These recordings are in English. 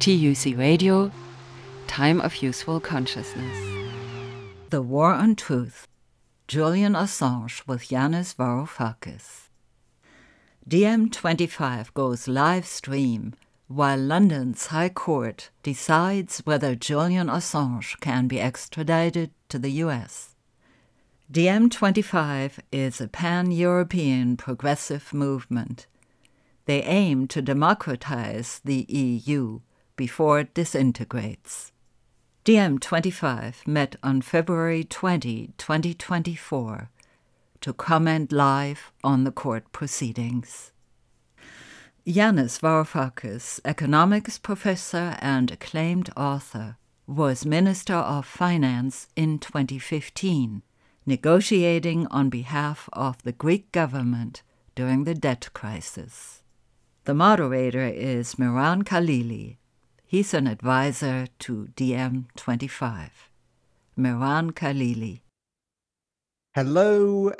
TUC Radio, Time of Useful Consciousness. The War on Truth, Julian Assange with Yanis Varoufakis. DiEM25 goes live stream while London's High Court decides whether Julian Assange can be extradited to the US. DiEM25 is a pan-European progressive movement. They aim to democratize the EU before it disintegrates. DiEM25 met on February 20, 2024, to comment live on the court proceedings. Yanis Varoufakis, economics professor and acclaimed author, was Minister of Finance in 2015, negotiating on behalf of the Greek government during the debt crisis. The moderator is Mehran Khalili. He's an advisor to DiEM25. Mehran Khalili. Hello,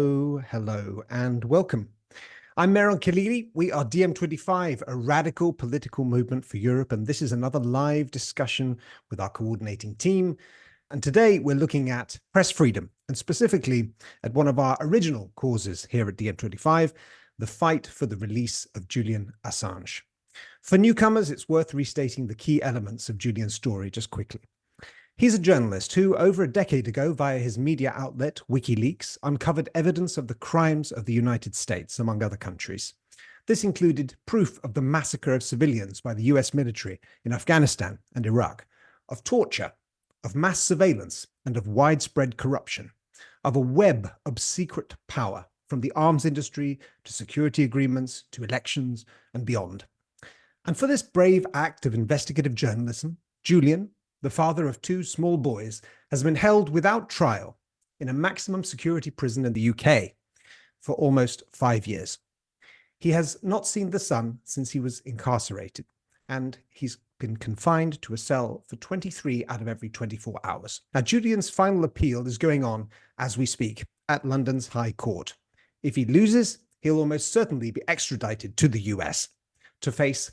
and welcome. I'm Mehran Khalili. We are DiEM25, a radical political movement for Europe, and this is another live discussion with our coordinating team. And today we're looking at press freedom, and specifically at one of our original causes here at DiEM25, the fight for the release of Julian Assange. For newcomers, it's worth restating the key elements of Julian's story just quickly. He's a journalist who, over a decade ago, via his media outlet, WikiLeaks, uncovered evidence of the crimes of the United States, among other countries. This included proof of the massacre of civilians by the US military in Afghanistan and Iraq, of torture, of mass surveillance, and of widespread corruption, of a web of secret power, from the arms industry to security agreements to elections and beyond. And for this brave act of investigative journalism, Julian, the father of two small boys, has been held without trial in a maximum security prison in the UK for almost 5 years. He has not seen the sun since he was incarcerated, and he's been confined to a cell for 23 out of every 24 hours. Now, Julian's final appeal is going on as we speak at London's High Court. If he loses, he'll almost certainly be extradited to the US to face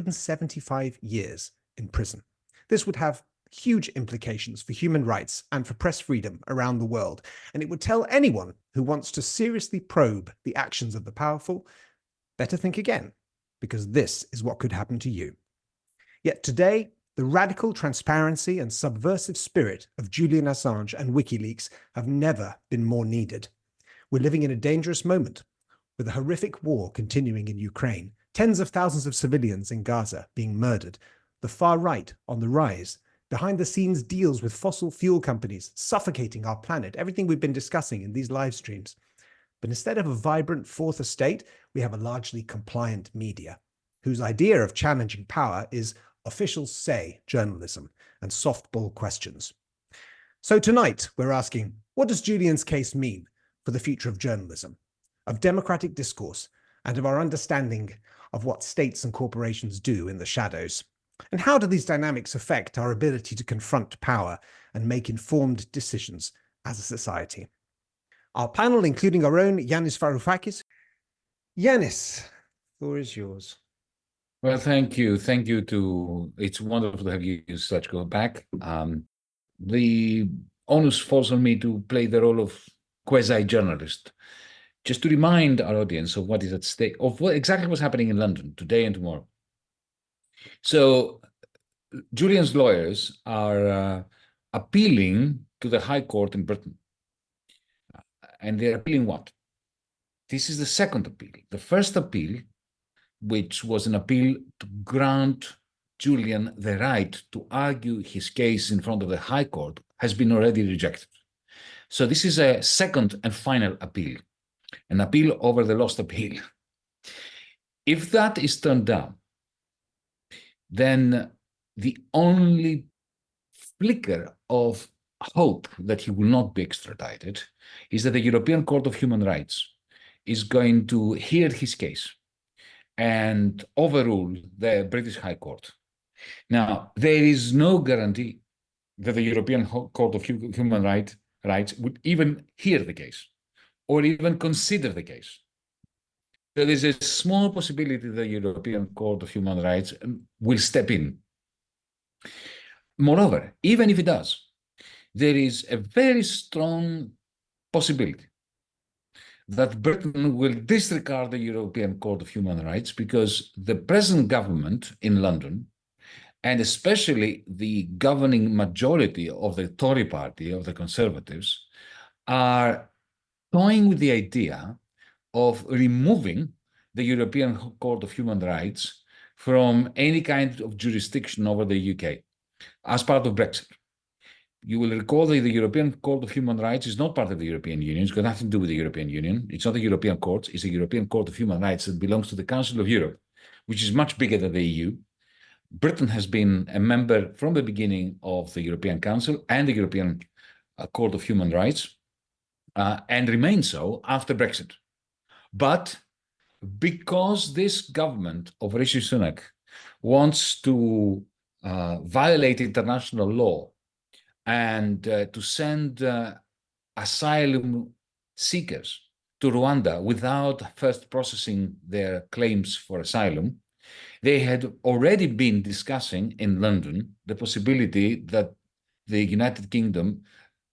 175 years in prison. This would have huge implications for human rights and for press freedom around the world, and it would tell anyone who wants to seriously probe the actions of the powerful, better think again, because this is what could happen to you. Yet today, the radical transparency and subversive spirit of Julian Assange and WikiLeaks have never been more needed. We're living in a dangerous moment, with a horrific war continuing in Ukraine, tens of thousands of civilians in Gaza being murdered, the far right on the rise, behind-the-scenes deals with fossil fuel companies suffocating our planet, everything we've been discussing in these live streams. But instead of a vibrant fourth estate, we have a largely compliant media, whose idea of challenging power is official say journalism and softball questions. So tonight, we're asking, what does Julian's case mean for the future of journalism, of democratic discourse, and of our understanding of what states and corporations do in the shadows? And how do these dynamics affect our ability to confront power and make informed decisions as a society? Our panel, including our own Yanis Varoufakis. Yanis, the floor is yours. Well, thank you. Thank you it's wonderful to have you, Sachko, back. The onus falls on me to play the role of quasi-journalist, just to remind our audience of what is at stake, of what exactly was happening in London today and tomorrow. So Julian's lawyers are appealing to the High Court in Britain. And they're appealing what? This is the second appeal. The first appeal, which was an appeal to grant Julian the right to argue his case in front of the High Court, has been already rejected. So this is a second and final appeal, an appeal over the lost appeal. If that is turned down, then the only flicker of hope that he will not be extradited is that the European Court of Human Rights is going to hear his case and overrule the British High Court. Now, there is no guarantee that the European Court of Human Rights would even hear the case or even consider the case. So there's a small possibility the European Court of Human Rights will step in Moreover, even if it does, there is a very strong possibility that Britain will disregard the European Court of Human Rights because the present government in London, and especially the governing majority of the Tory party, of the Conservatives, are toying with the idea of removing the European Court of Human Rights from any kind of jurisdiction over the UK as part of Brexit. You will recall that the European Court of Human Rights is not part of the European Union. It's got nothing to do with the European Union. It's not a European court. It's a European Court of Human Rights that belongs to the Council of Europe, which is much bigger than the EU. Britain has been a member from the beginning of the European Council and the European Court of Human Rights, and remains so after Brexit. But because this government of Rishi Sunak wants to violate international law and to send asylum seekers to Rwanda without first processing their claims for asylum, they had already been discussing in London the possibility that the United Kingdom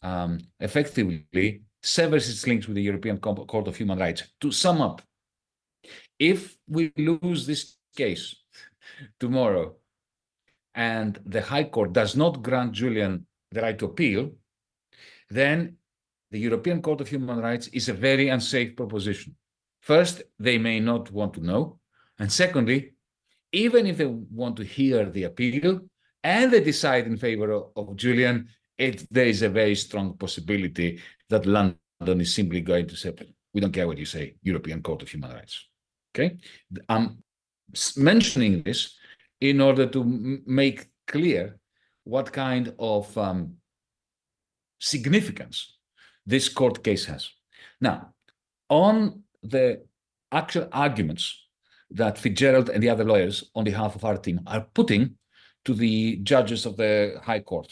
effectively severs its links with the European Court of Human Rights. To sum up, if we lose this case tomorrow and the High Court does not grant Julian the right to appeal, then the European Court of Human Rights is a very unsafe proposition. First, they may not want to know. And secondly, even if they want to hear the appeal and they decide in favor of Julian, there is a very strong possibility that London is simply going to say, we don't care what you say, European Court of Human Rights. Okay? I'm mentioning this in order to make clear what kind of significance this court case has. Now, on the actual arguments that Fitzgerald and the other lawyers on behalf of our team are putting to the judges of the High Court,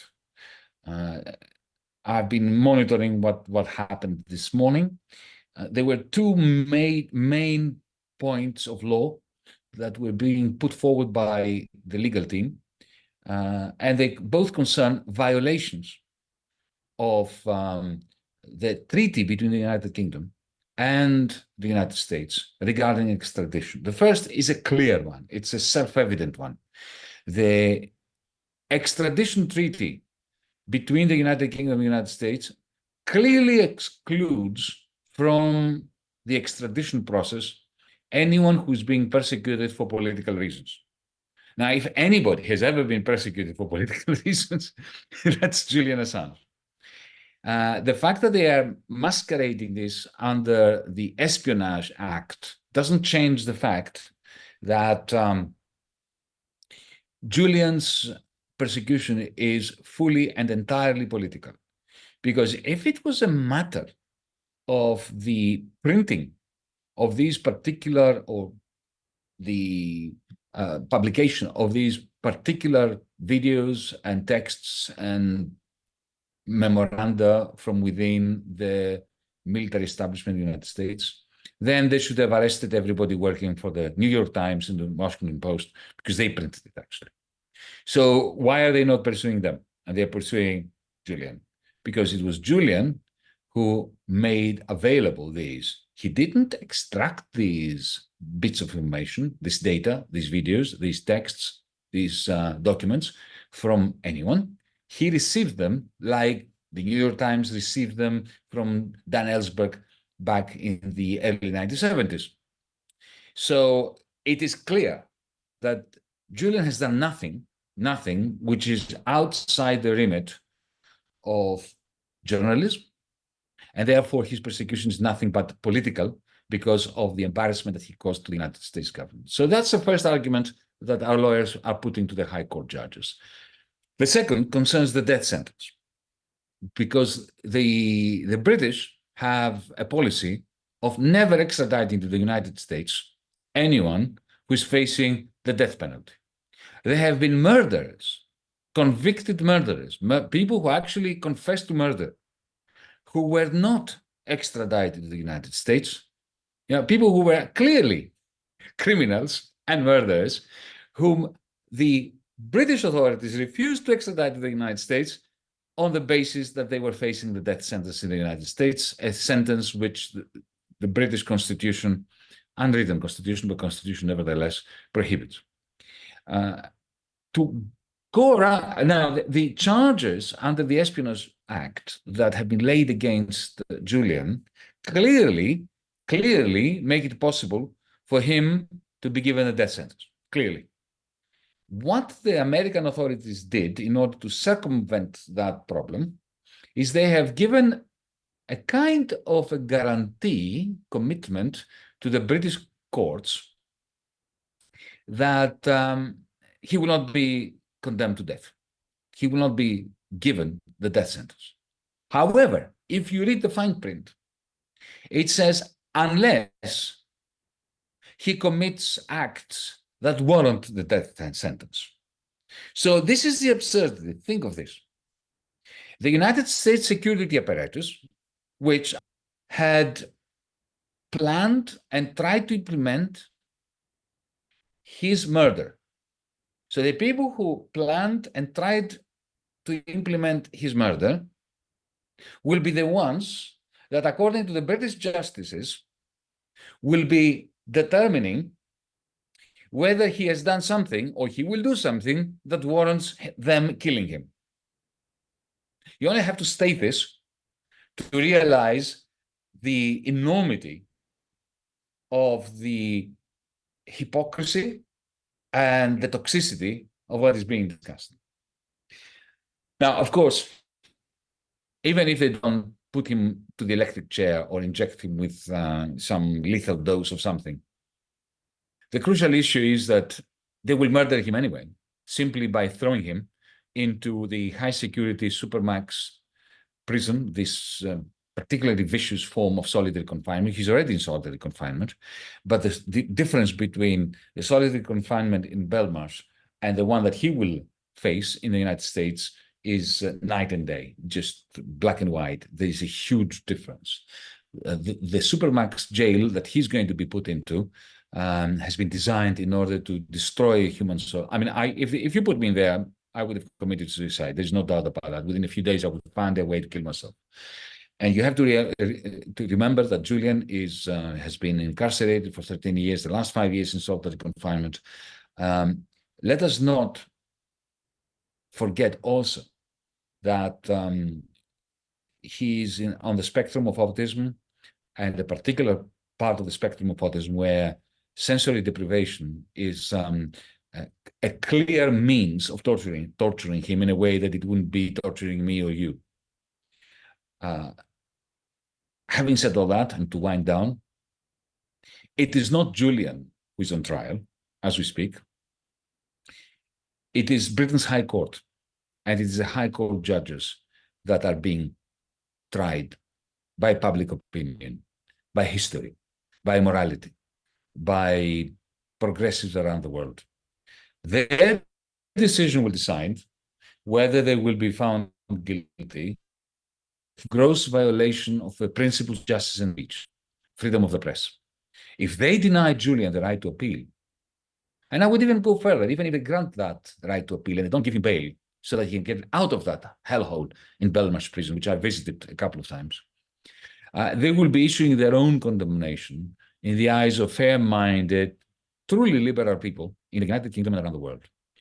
I've been monitoring what happened this morning. There were two main points of law that were being put forward by the legal team, and they both concern violations of the treaty between the United Kingdom and the United States regarding extradition. The first is a clear one. It's a self-evident one. The extradition treaty between the United Kingdom and the United States clearly excludes from the extradition process anyone who's being persecuted for political reasons. Now, if anybody has ever been persecuted for political reasons, that's Julian Assange. The fact that they are masquerading this under the Espionage Act doesn't change the fact that Julian's persecution is fully and entirely political. Because if it was a matter of the printing of these particular, or the publication of these particular videos and texts and memoranda from within the military establishment in the United States, then they should have arrested everybody working for the New York Times and the Washington Post, because they printed it actually. So why are they not pursuing them? And they're pursuing Julian, because it was Julian who made available these. He didn't extract these bits of information, this data, these videos, these texts, these documents from anyone. He received them like the New York Times received them from Dan Ellsberg back in the early 1970s. So it is clear that Julian has done nothing which is outside the remit of journalism, and therefore his persecution is nothing but political because of the embarrassment that he caused to the United States government. So that's the first argument that our lawyers are putting to the High Court judges. The second concerns the death sentence, because the British have a policy of never extraditing to the United States anyone who is facing the death penalty. There have been murderers, convicted murderers, people who actually confessed to murder, who were not extradited to the United States. People who were clearly criminals and murderers, whom the British authorities refused to extradite to the United States on the basis that they were facing the death sentence in the United States, a sentence which the British Constitution, unwritten Constitution, but Constitution nevertheless, prohibits. To go around, now, the charges under the Espionage Act that have been laid against Julian clearly make it possible for him to be given a death sentence, clearly. What the American authorities did in order to circumvent that problem is they have given a kind of a guarantee, commitment to the British courts that he will not be condemned to death. He will not be given the death sentence. However, if you read the fine print, it says unless he commits acts that warrant the death sentence. So this is the absurdity. Think of this. The United States security apparatus, which had planned and tried to implement his murder. So the people who planned and tried to implement his murder will be the ones that, according to the British justices, will be determining whether he has done something or he will do something that warrants them killing him. You only have to state this to realize the enormity of the hypocrisy and the toxicity of what is being discussed. Now, of course, even if they don't put him to the electric chair or inject him with some lethal dose of something, the crucial issue is that they will murder him anyway, simply by throwing him into the high-security Supermax prison, this particularly vicious form of solitary confinement. He's already in solitary confinement, but the difference between the solitary confinement in Belmarsh and the one that he will face in the United States is night and day, just black and white. There's a huge difference. The Supermax jail that he's going to be put into has been designed in order to destroy human soul. I mean, if you put me in there, I would have committed suicide. There's no doubt about that. Within a few days, I would find a way to kill myself. And you have to remember that Julian has been incarcerated for 13 years, the last 5 years in solitary confinement. Let us not forget also that he's on the spectrum of autism, and a particular part of the spectrum of autism where sensory deprivation is a clear means of torturing him in a way that it wouldn't be torturing me or you. Having said all that, and to wind down, it is not Julian who is on trial as we speak. It is Britain's High Court, and it is the High Court judges that are being tried by public opinion, by history, by morality, by progressives around the world. Their decision will decide whether they will be found guilty of gross violation of the principles of justice and speech, freedom of the press. If they deny Julian the right to appeal, and I would even go further, even if they grant that right to appeal and they don't give him bail so that he can get out of that hellhole in Belmarsh prison, which I visited a couple of times, they will be issuing their own condemnation in the eyes of fair-minded, truly liberal people in the United Kingdom and around the world.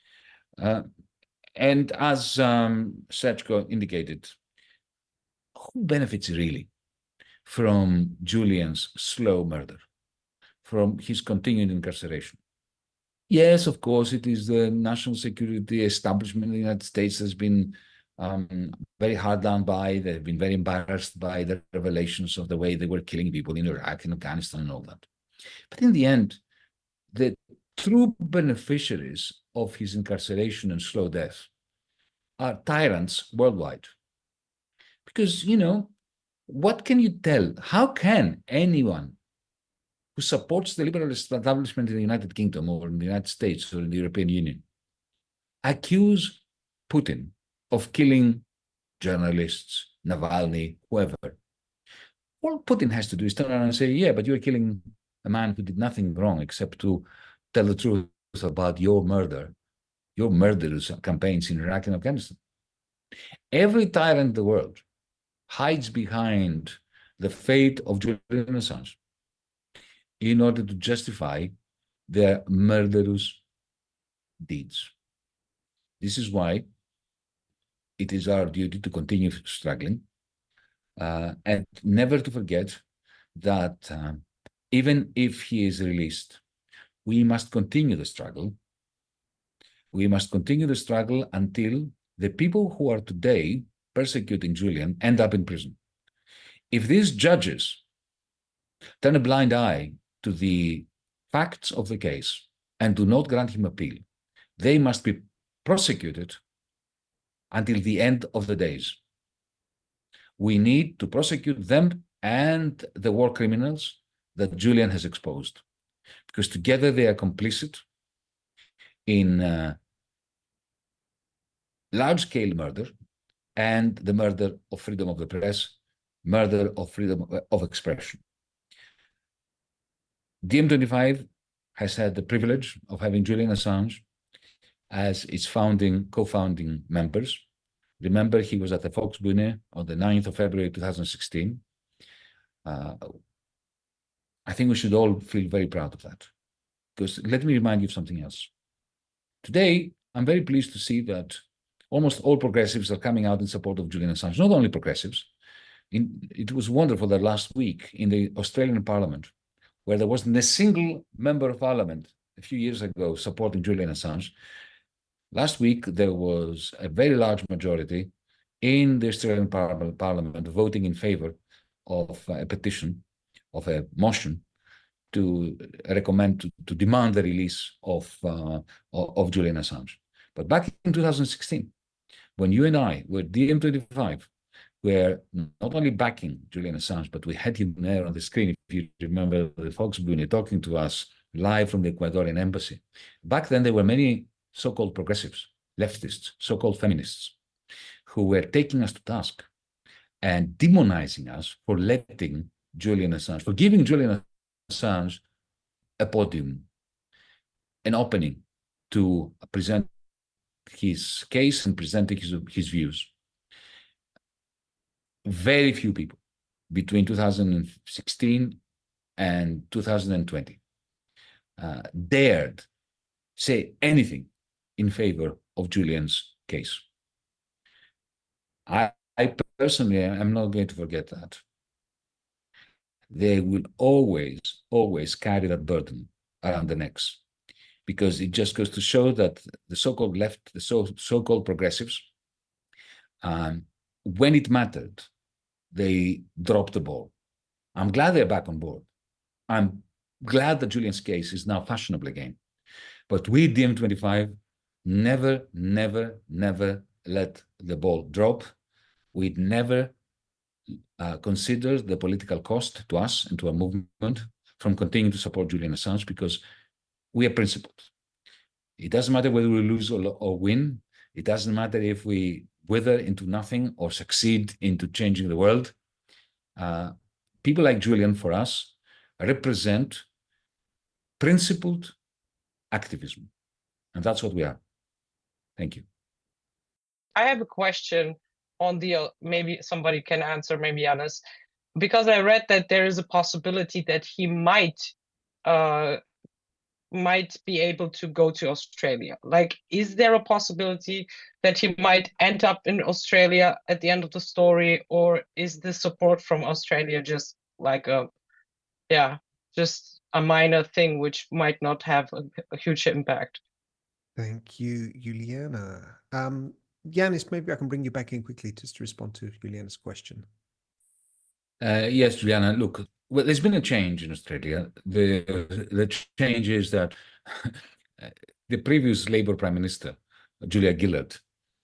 And as Sergio indicated, who benefits really from Julian's slow murder, from his continued incarceration? Yes, of course, it is the national security establishment in the United States has been very hard done by. They've been very embarrassed by the revelations of the way they were killing people in Iraq and Afghanistan and all that. But in the end, the true beneficiaries of his incarceration and slow death are tyrants worldwide. Because, you know, what can you tell? How can anyone who supports the liberal establishment in the United Kingdom or in the United States or in the European Union accuse Putin of killing journalists, Navalny, whoever? All Putin has to do is turn around and say, yeah, but you're killing a man who did nothing wrong except to tell the truth about your murder your murderous campaigns in Iraq and Afghanistan. Every tyrant in the world hides behind the fate of Julian Assange in order to justify their murderous deeds. This is why it is our duty to continue struggling and never to forget that even if he is released, we must continue the struggle. We must continue the struggle until the people who are today persecuting Julian end up in prison. If these judges turn a blind eye to the facts of the case and do not grant him appeal, they must be prosecuted until the end of the days. We need to prosecute them and the war criminals that Julian has exposed, because together they are complicit in large-scale murder and the murder of freedom of the press, murder of freedom of expression. DiEM25 has had the privilege of having Julian Assange as its co-founding members. Remember, he was at the Volksbühne on the 9th of February 2016. I think we should all feel very proud of that. Because let me remind you of something else. Today, I'm very pleased to see that almost all progressives are coming out in support of Julian Assange. Not only progressives. It was wonderful that last week in the Australian Parliament, where there wasn't a single member of Parliament a few years ago supporting Julian Assange, last week there was a very large majority in the Australian Parliament voting in favor of a petition, of a motion to recommend, to demand the release of Julian Assange. But back in 2016, when you and I were DiEM25, were not only backing Julian Assange, but we had him there on the screen, if you remember the Volksbühne, talking to us live from the Ecuadorian embassy. Back then, there were many so-called progressives, leftists, so-called feminists, who were taking us to task and demonizing us for letting Julian Assange, for giving Julian Assange a podium, an opening to present his case and presenting his views. Very few people between 2016 and 2020 dared say anything in favor of Julian's case. I personally am not going to forget that. They will always carry that burden around their necks, because it just goes to show that the so-called left, the so-called progressives, when it mattered, they dropped the ball. I'm glad they're back on board. I'm glad that Julian's case is now fashionable again. But we, DiEM25, never let the ball drop. We'd never consider the political cost to us and to our movement from continuing to support Julian Assange, because we are principled. It doesn't matter whether we lose or win. It doesn't matter if we wither into nothing or succeed into changing the world. People like Julian, for us, represent principled activism. And that's what we are. Thank you. I have a question on the, maybe somebody can answer, maybe Yanis, because I read that there is a possibility that he might be able to go to Australia. Like, is there a possibility that he might end up in Australia at the end of the story, or is the support from Australia just like just a minor thing which might not have a huge impact? Thank you, Juliana. Yanis, maybe I can bring you back in quickly just to respond to Juliana's question. Yes, Juliana, look, well, there's been a change in Australia. The change is that the previous Labour Prime Minister, Julia Gillard,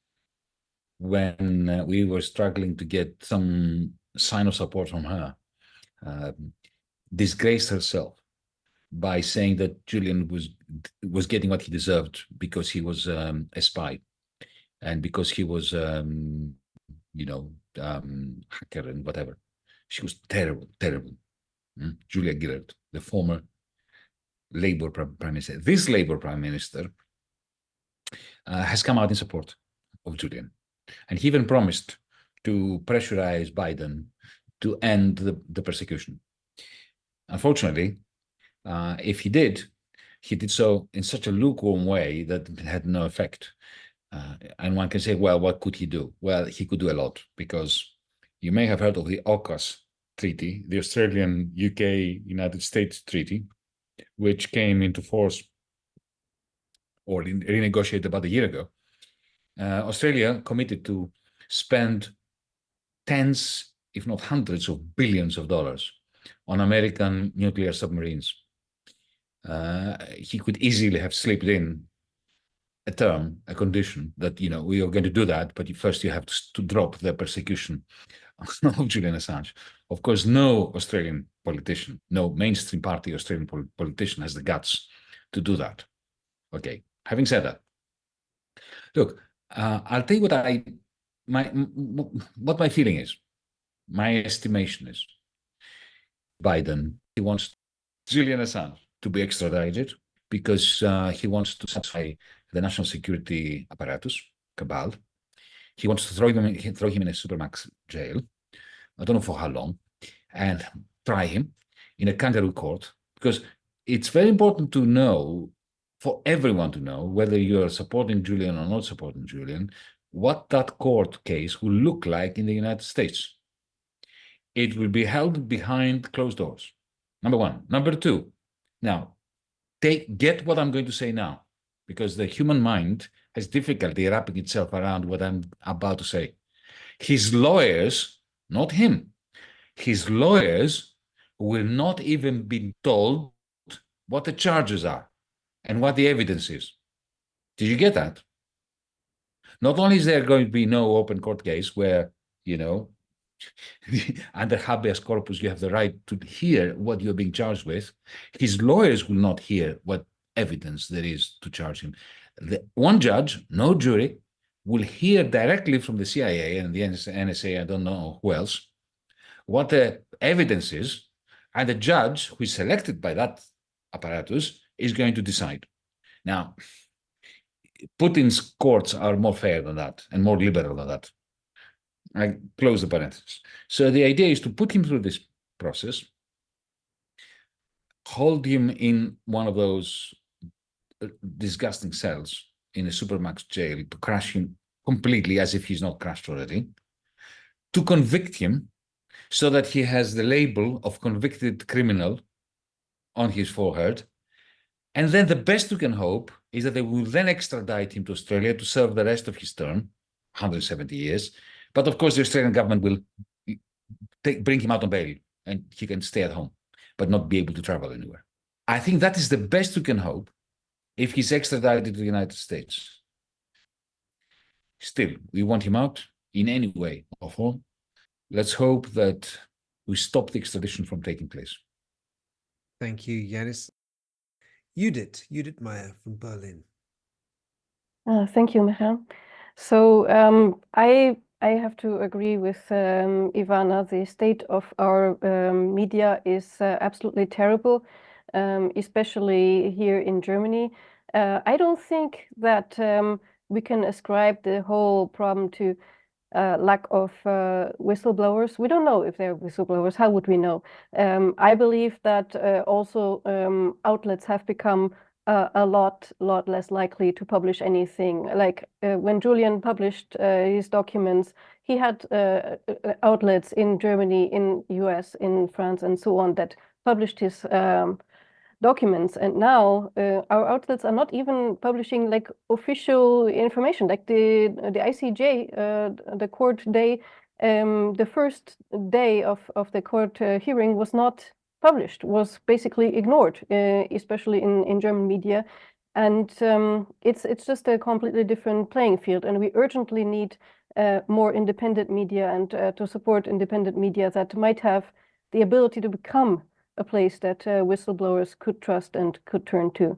when we were struggling to get some sign of support from her, disgraced herself by saying that Julian was getting what he deserved because he was a spy, and because he was, hacker and whatever. She was terrible. Julia Gillard, the former Labour Prime Minister. This Labour Prime Minister has come out in support of Julian. And he even promised to pressurize Biden to end the persecution. Unfortunately, if he did so in such a lukewarm way that it had no effect. And one can say, well, what could he do? Well, he could do a lot, because you may have heard of the AUKUS Treaty, the Australian, UK, United States Treaty, which came into force or renegotiated about a year ago. Australia committed to spend tens, if not hundreds of billions of dollars on American nuclear submarines. He could easily have slipped in a condition that, we are going to do that, but first you have to drop the persecution of Julian Assange. Of course, no Australian politician, no mainstream party Australian politician has the guts to do that. Okay, having said that, look, I'll tell you what my feeling is, my estimation is. Biden, he wants Julian Assange to be extradited because he wants to satisfy the national security apparatus, cabal. He wants to throw him in a supermax jail. I don't know for how long, and try him in a kangaroo court, because it's very important to know, for everyone to know, whether you're supporting Julian or not supporting Julian, what that court case will look like in the United States. It will be held behind closed doors, number one. Number two, now, get what I'm going to say now, because the human mind has difficulty wrapping itself around what I'm about to say. His lawyers, not him, his lawyers will not even be told what the charges are and what the evidence is. Did you get that? Not only is there going to be no open court case where, under habeas corpus, you have the right to hear what you're being charged with. His lawyers will not hear what evidence there is to charge him. One judge, no jury, will hear directly from the CIA and the NSA, I don't know who else, what the evidence is, and the judge who is selected by that apparatus is going to decide. Now, Putin's courts are more fair than that and more liberal than that. I close the parenthesis. So the idea is to put him through this process, hold him in one of those disgusting cells in a supermax jail, to crash him completely as if he's not crashed already, to convict him so that he has the label of convicted criminal on his forehead. And then the best we can hope is that they will then extradite him to Australia to serve the rest of his term, 170 years. But of course, the Australian government will bring him out on bail and he can stay at home, but not be able to travel anywhere. I think that is the best we can hope if he's extradited to the United States. Still, we want him out in any way or form. Let's hope that we stop the extradition from taking place. Thank you, Yanis. Judith Meyer from Berlin. Thank you, Michael. So I have to agree with Ivana. The state of our media is absolutely terrible, especially here in Germany. I don't think that we can ascribe the whole problem to lack of whistleblowers. We don't know if they're whistleblowers. How would we know? I believe that also outlets have become a lot less likely to publish anything. Like when Julian published his documents, he had outlets in Germany, in US, in France, and so on that published his documents. And now our outlets are not even publishing like official information, like the ICJ, the court day, the first day of the court hearing was not published, was basically ignored, especially in German media. And it's just a completely different playing field. And we urgently need more independent media and to support independent media that might have the ability to become a place that whistleblowers could trust and could turn to.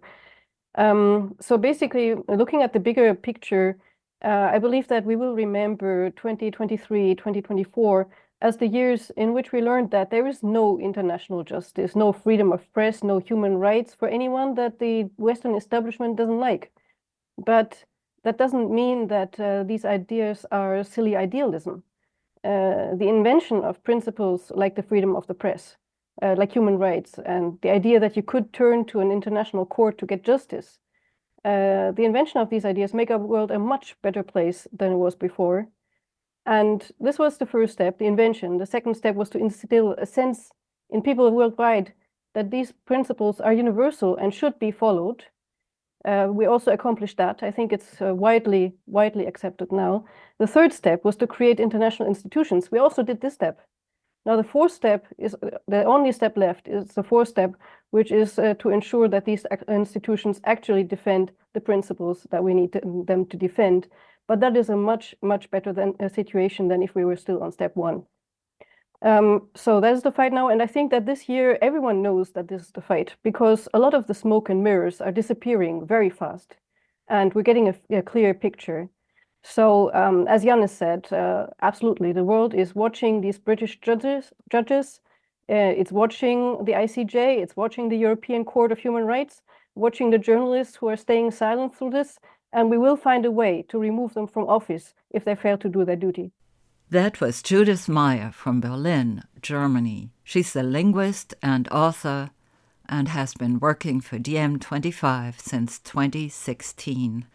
So basically, looking at the bigger picture, I believe that we will remember 2023, 2024 as the years in which we learned that there is no international justice, no freedom of press, no human rights for anyone that the Western establishment doesn't like. But that doesn't mean that these ideas are silly idealism. The invention of principles like the freedom of the press, like human rights, and the idea that you could turn to an international court to get justice, the invention of these ideas make our world a much better place than it was before. And this was the first step, the invention. The second step was to instill a sense in people worldwide that these principles are universal and should be followed. We also accomplished that. I think it's widely accepted now. The third step was to create international institutions. We also did this step. Now the fourth step is the only step left, is the fourth step, which is to ensure that these institutions actually defend the principles that we need them to defend. But that is a much better situation than if we were still on step one. So that's the fight now, and I think that this year everyone knows that this is the fight, because a lot of the smoke and mirrors are disappearing very fast, and we're getting a clear picture. So as Jannis said, absolutely, the world is watching these British judges. It's watching the ICJ, it's watching the European Court of Human Rights, watching the journalists who are staying silent through this, and we will find a way to remove them from office if they fail to do their duty. That was Judith Meyer from Berlin, Germany. She's a linguist and author and has been working for DiEM25 since 2016.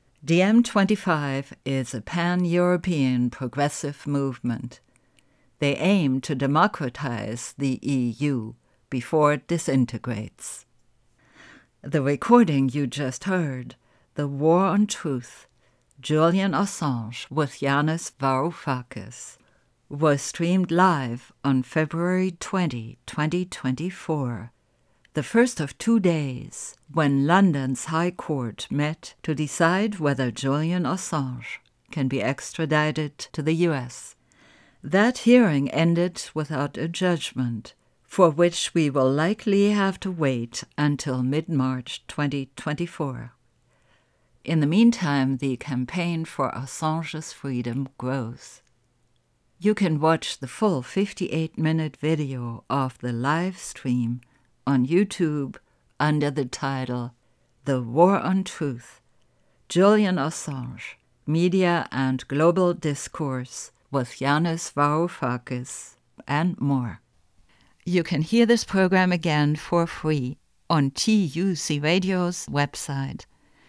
DiEM25 is a pan-European progressive movement. They aim to democratize the EU before it disintegrates. The recording you just heard, The War on Truth, Julian Assange with Yanis Varoufakis, was streamed live on February 20, 2024, the first of 2 days when London's High Court met to decide whether Julian Assange can be extradited to the US. That hearing ended without a judgment, for which we will likely have to wait until mid-March 2024. In the meantime, the campaign for Assange's freedom grows. You can watch the full 58-minute video of the live stream on YouTube under the title The War on Truth, Julian Assange, Media and Global Discourse with Yanis Varoufakis, and more. You can hear this program again for free on TUC Radio's website,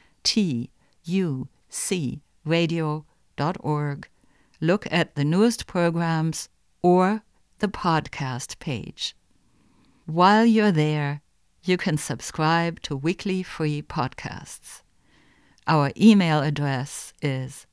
tucradio.org. Look at the newest programs or the podcast page. While you're there, you can subscribe to weekly free podcasts. Our email address is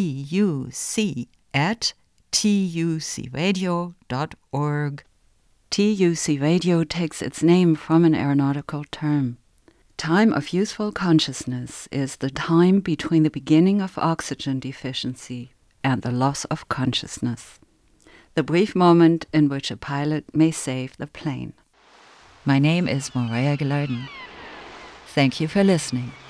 tuc@tucradio.org. TUC Radio takes its name from an aeronautical term. Time of useful consciousness is the time between the beginning of oxygen deficiency and the loss of consciousness, the brief moment in which a pilot may save the plane. My name is Morea Gilardin. Thank you for listening.